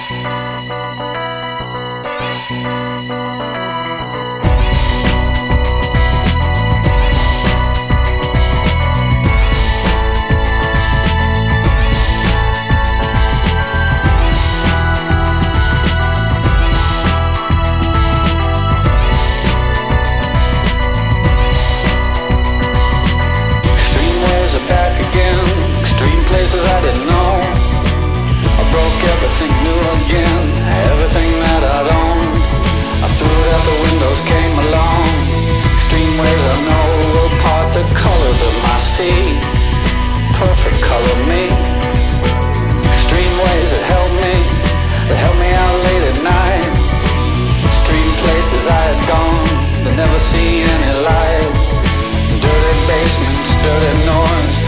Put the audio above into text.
Perfect color me. Extreme ways that help me out late at night. Extreme places I had gone, but never seen any light. Dirty basements, dirty noise,